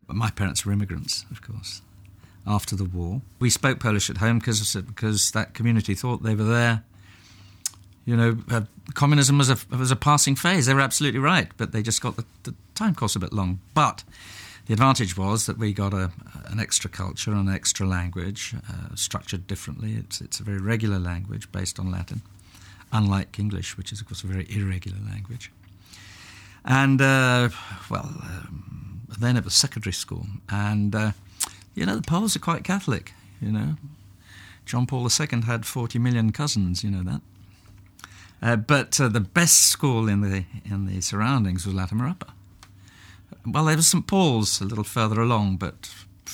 My parents were immigrants, of course, after the war. We spoke Polish at home because that community thought they were there. Communism was a passing phase. They were absolutely right, but they just got the time course a bit long. But the advantage was that we got an extra culture and an extra language, structured differently. It's a very regular language based on Latin, unlike English, which is, of course, a very irregular language. And, then it was secondary school. And, the Poles are quite Catholic, John Paul II had 40 million cousins, you know that. But the best school in the surroundings was Latimer Upper. Well, there was St Paul's a little further along, but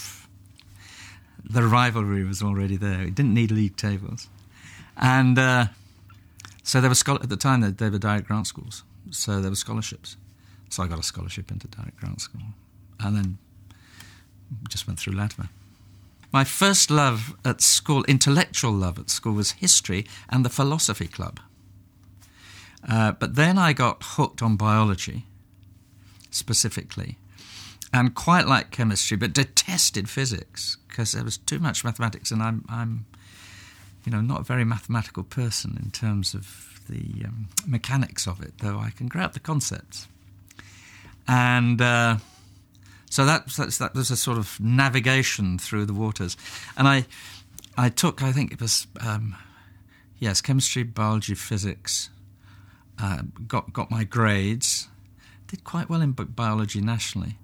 the rivalry was already there. It didn't need league tables. And so there were at the time they were direct grant schools, so there were scholarships. So I got a scholarship into direct grant school, and then just went through Latimer. My first love at school, intellectual love at school, was history and the philosophy club. But then I got hooked on biology, specifically, and quite liked chemistry, but detested physics because there was too much mathematics, and I'm not a very mathematical person in terms of the mechanics of it, though I can grab the concepts. And so that was a sort of navigation through the waters. And I took, I think it was, chemistry, biology, physics, got my grades, did quite well in biology nationally.